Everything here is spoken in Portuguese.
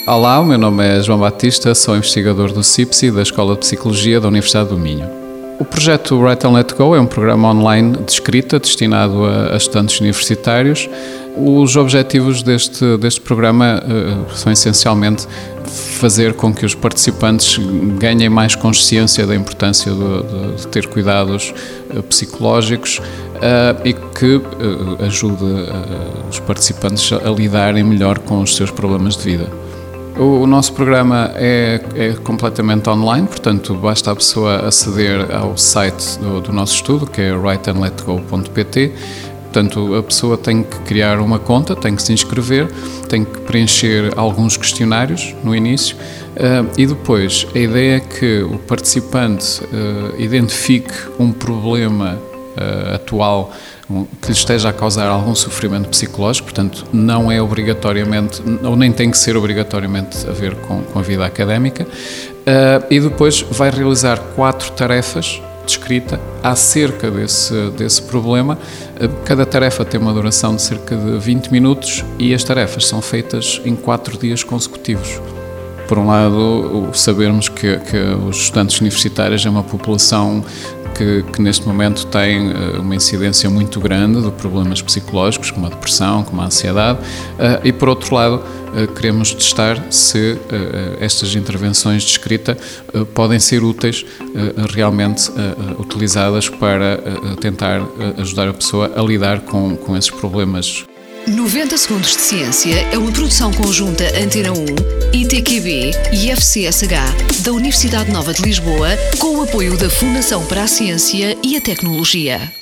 Olá, o meu nome é João Batista, sou investigador do CIPSI, da Escola de Psicologia da Universidade do Minho. O projeto Write and Let Go é um programa online de escrita destinado a estudantes universitários. Os objetivos deste programa são essencialmente fazer com que os participantes ganhem mais consciência da importância de ter cuidados psicológicos e que ajude os participantes a lidarem melhor com os seus problemas de vida. O nosso programa é completamente online, portanto basta a pessoa aceder ao site do nosso estudo, que é writeandletgo.pt. Portanto, a pessoa tem que criar uma conta, tem que se inscrever, tem que preencher alguns questionários no início e depois a ideia é que o participante identifique um problema atual que lhe esteja a causar algum sofrimento psicológico, portanto não é obrigatoriamente, ou nem tem que ser obrigatoriamente a ver com a vida académica, e depois vai realizar 4 tarefas de escrita acerca desse problema. Cada tarefa tem uma duração de cerca de 20 minutos e as tarefas são feitas em 4 dias consecutivos. Por um lado, sabermos que os estudantes universitários é uma população que neste momento tem uma incidência muito grande de problemas psicológicos, como a depressão, como a ansiedade, e por outro lado queremos testar se estas intervenções de escrita podem ser úteis, realmente utilizadas para tentar ajudar a pessoa a lidar com esses problemas. 90 Segundos de Ciência é uma produção conjunta Antena 1, ITQB e FCSH da Universidade Nova de Lisboa, com o apoio da Fundação para a Ciência e a Tecnologia.